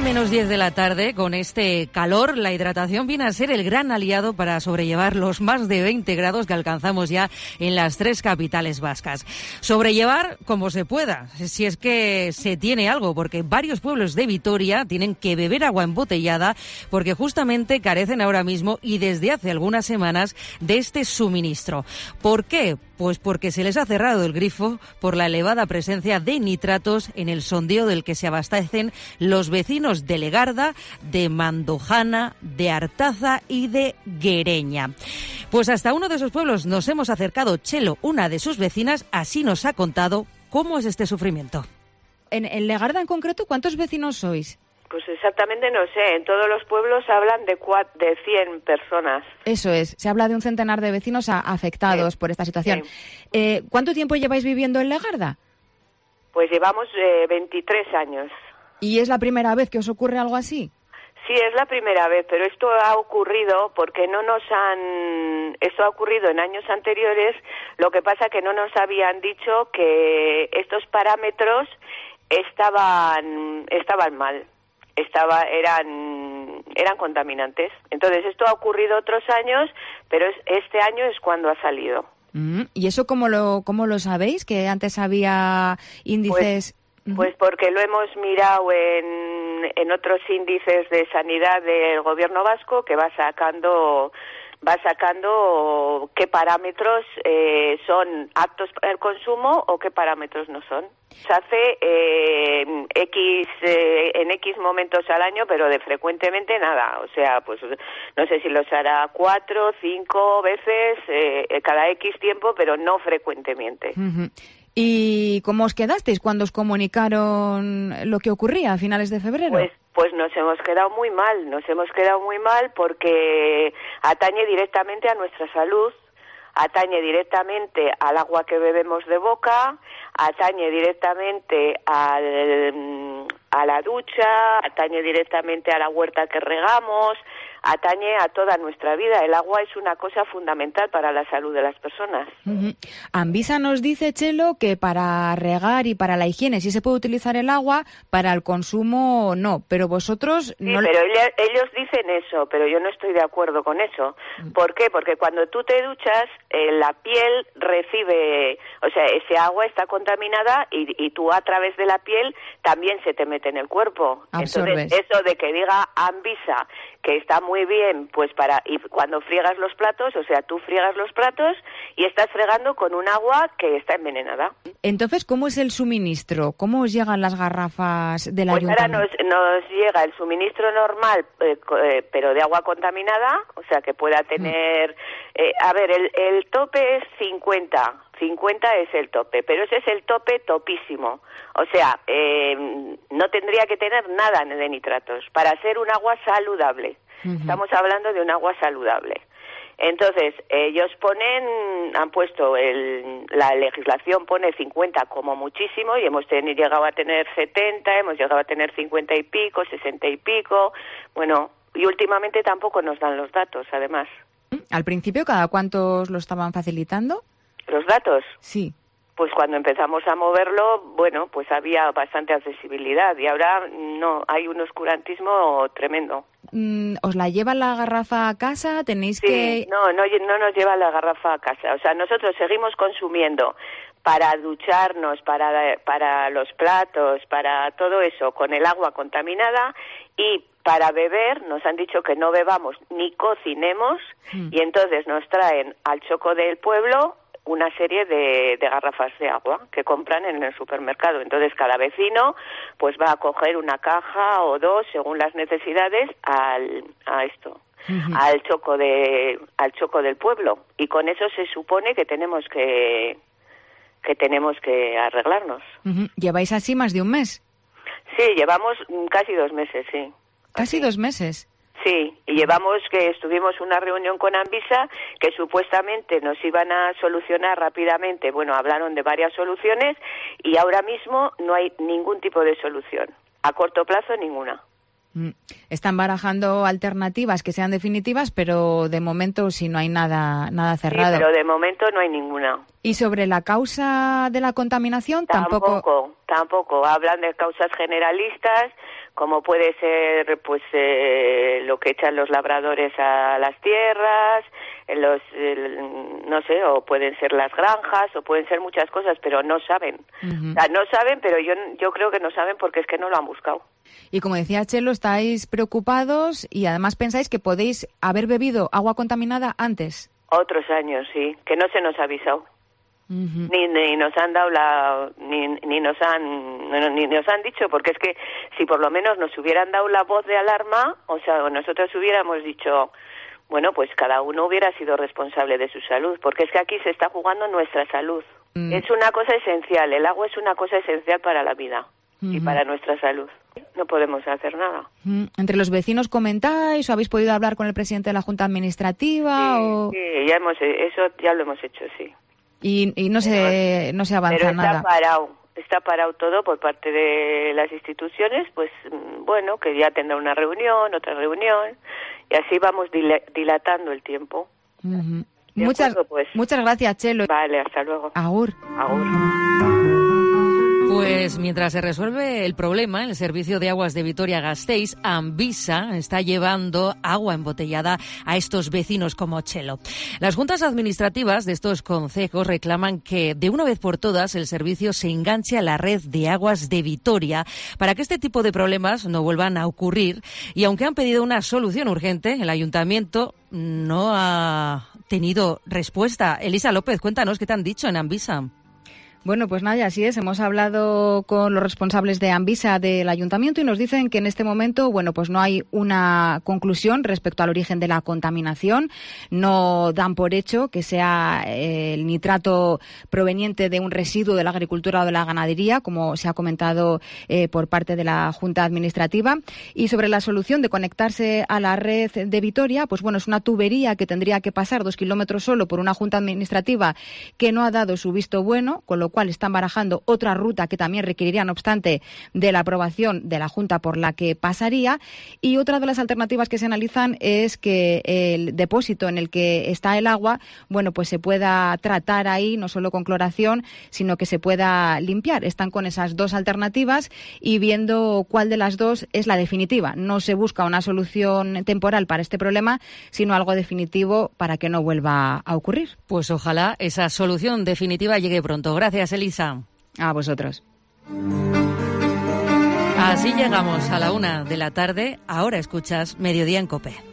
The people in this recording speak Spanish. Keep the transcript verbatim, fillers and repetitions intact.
Una menos diez de la tarde, con este calor, la hidratación viene a ser el gran aliado para sobrellevar los más de veinte grados que alcanzamos ya en las tres capitales vascas. Sobrellevar como se pueda, si es que se tiene algo, porque varios pueblos de Vitoria tienen que beber agua embotellada porque justamente carecen ahora mismo y desde hace algunas semanas de este suministro. ¿Por qué? Pues porque se les ha cerrado el grifo por la elevada presencia de nitratos en el sondeo del que se abastecen los vecinos de Legarda, de Mandojana, de Artaza y de Guereña. Pues hasta uno de esos pueblos nos hemos acercado. Chelo, una de sus vecinas, así nos ha contado cómo es este sufrimiento. En, en Legarda en concreto, ¿cuántos vecinos sois? Pues exactamente no sé, en todos los pueblos hablan de cuatro, de cien personas. Eso es, se habla de un centenar de vecinos a, afectados sí, por esta situación. Sí. Eh, ¿Cuánto tiempo lleváis viviendo en Legarda? Pues llevamos eh, veintitrés años. ¿Y es la primera vez que os ocurre algo así? Sí, es la primera vez, pero esto ha ocurrido porque no nos han... Esto ha ocurrido en años anteriores, lo que pasa que no nos habían dicho que estos parámetros estaban, estaban mal. Estaba, eran, eran contaminantes. Entonces, esto ha ocurrido otros años, pero es, este año es cuando ha salido. Mm, ¿Y eso cómo lo, cómo lo sabéis? ¿Que antes había índices...? Pues, pues porque lo hemos mirado en, en otros índices de sanidad del gobierno vasco, que va sacando... va sacando qué parámetros eh, son aptos para el consumo o qué parámetros no son. Se hace eh, X eh, en X momentos al año, pero de frecuentemente nada. O sea, pues no sé si los hará cuatro, cinco veces eh, cada X tiempo, pero no frecuentemente. Uh-huh. ¿Y cómo os quedasteis cuando os comunicaron lo que ocurría a finales de febrero? Pues Pues nos hemos quedado muy mal, nos hemos quedado muy mal porque atañe directamente a nuestra salud, atañe directamente al agua que bebemos de boca, atañe directamente al, a la ducha, atañe directamente a la huerta que regamos, atañe a toda nuestra vida. El agua es una cosa fundamental para la salud de las personas. Uh-huh. Anvisa nos dice, Chelo, que para regar y para la higiene sí se puede utilizar el agua, para el consumo no, pero vosotros... Sí, no... pero ellos dicen eso, pero yo no estoy de acuerdo con eso. ¿Por qué? Porque cuando tú te duchas, eh, la piel recibe, o sea, ese agua está contaminada y, y tú a través de la piel también se te mete en el cuerpo. Absorbes. Entonces, eso de que diga Anvisa que está muy bien, pues para, y cuando friegas los platos, o sea, tú friegas los platos y estás fregando con un agua que está envenenada. Entonces, ¿cómo es el suministro? ¿Cómo os llegan las garrafas del pues ayuntamiento? Ahora nos, nos llega el suministro normal, eh, eh, pero de agua contaminada, o sea, que pueda tener... Eh, a ver, el, el tope es cincuenta, cincuenta es el tope, pero ese es el tope topísimo. O sea, eh, no tendría que tener nada de nitratos para ser un agua saludable. Uh-huh. Estamos hablando de un agua saludable. Entonces, ellos ponen, han puesto, el, la legislación pone cincuenta como muchísimo y hemos ten, llegado a tener setenta, hemos llegado a tener cincuenta y pico, sesenta y pico, bueno, y últimamente tampoco nos dan los datos, además. ¿Al principio cada cuántos lo estaban facilitando? ¿Los datos? Sí. Pues cuando empezamos a moverlo, bueno, pues había bastante accesibilidad y ahora no, hay un oscurantismo tremendo. ¿Os la lleva la garrafa a casa? ¿Tenéis sí, que...? no, no, no nos lleva la garrafa a casa. O sea, nosotros seguimos consumiendo para ducharnos, para, para los platos, para todo eso, con el agua contaminada y para beber nos han dicho que no bebamos ni cocinemos mm. y entonces nos traen al Choco del Pueblo una serie de, de garrafas de agua que compran en el supermercado. Entonces cada vecino pues va a coger una caja o dos según las necesidades al, a esto, uh-huh. al choco de, al Choco del Pueblo. Y con eso se supone que tenemos que, que tenemos que arreglarnos. Uh-huh. ¿Lleváis así más de un mes? Sí, llevamos casi dos meses, sí. ¿Casi dos meses? Sí, y llevamos que estuvimos una reunión con Anvisa que supuestamente nos iban a solucionar rápidamente. Bueno, hablaron de varias soluciones y ahora mismo no hay ningún tipo de solución. A corto plazo, ninguna. Están barajando alternativas que sean definitivas, pero de momento sí no hay nada nada cerrado. Sí, pero de momento no hay ninguna. ¿Y sobre la causa de la contaminación? Tampoco, Tampoco. Tampoco. Hablan de causas generalistas como puede ser pues eh, lo que echan los labradores a las tierras, los el, no sé, o pueden ser las granjas, o pueden ser muchas cosas, pero no saben. Uh-huh. O sea, no saben, pero yo yo creo que no saben porque es que no lo han buscado. Y como decía Chelo, estáis preocupados y además pensáis que podéis haber bebido agua contaminada antes. Otros años, sí, que no se nos ha avisado. Uh-huh. Ni, ni nos han dado la ni, ni nos han ni nos han dicho, porque es que si por lo menos nos hubieran dado la voz de alarma, o sea, nosotros hubiéramos dicho, bueno, pues cada uno hubiera sido responsable de su salud, porque es que aquí se está jugando nuestra salud. Uh-huh. Es una cosa esencial, el agua es una cosa esencial para la vida. Uh-huh. Y para nuestra salud. No podemos hacer nada. Uh-huh. ¿Entre los vecinos comentáis o habéis podido hablar con el presidente de la Junta Administrativa? Sí, o... sí, ya hemos, eso ya lo hemos hecho, sí. Y, y no se no se avanza pero está nada. Está parado, está parado todo por parte de las instituciones, pues bueno, que ya tendrá una reunión, otra reunión, y así vamos dil- dilatando el tiempo. Uh-huh. Muchas, acuerdo, pues. muchas gracias, Chelo. Vale, hasta luego. Agur. Agur. Pues mientras se resuelve el problema, el Servicio de Aguas de Vitoria-Gasteiz, Anvisa, está llevando agua embotellada a estos vecinos como Chelo. Las juntas administrativas de estos concejos reclaman que de una vez por todas el servicio se enganche a la red de aguas de Vitoria para que este tipo de problemas no vuelvan a ocurrir. Y aunque han pedido una solución urgente, el ayuntamiento no ha tenido respuesta. Elisa López, cuéntanos qué te han dicho en Anvisa. Bueno, pues nada, así es. Hemos hablado con los responsables de Anvisa del ayuntamiento y nos dicen que en este momento, bueno, pues no hay una conclusión respecto al origen de la contaminación. No dan por hecho que sea el nitrato proveniente de un residuo de la agricultura o de la ganadería, como se ha comentado eh, por parte de la Junta Administrativa. Y sobre la solución de conectarse a la red de Vitoria, pues bueno, es una tubería que tendría que pasar dos kilómetros solo por una Junta Administrativa que no ha dado su visto bueno, con lo cual están barajando otra ruta que también requeriría, no obstante, de la aprobación de la Junta por la que pasaría. Y otra de las alternativas que se analizan es que el depósito en el que está el agua, bueno, pues se pueda tratar ahí, no solo con cloración, sino que se pueda limpiar. Están con esas dos alternativas y viendo cuál de las dos es la definitiva. No se busca una solución temporal para este problema, sino algo definitivo para que no vuelva a ocurrir. Pues ojalá esa solución definitiva llegue pronto. Gracias. Gracias, Elisa. A vosotros. Así llegamos a la una de la tarde. Ahora escuchas Mediodía en COPE.